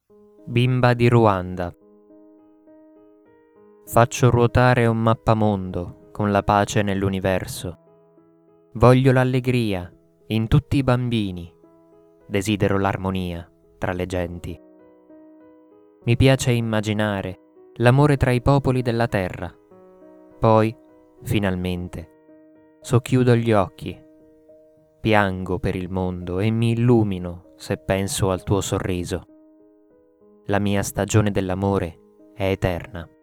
Bimba di Ruanda. Faccio ruotare un mappamondo con la pace nell'universo. Voglio l'allegria in tutti i bambini. Desidero l'armonia tra le genti. Mi piace immaginare l'amore tra i popoli della terra. Poi, finalmente, socchiudo gli occhi. Piango per il mondo e mi illumino se penso al tuo sorriso. La mia stagione dell'amore è eterna.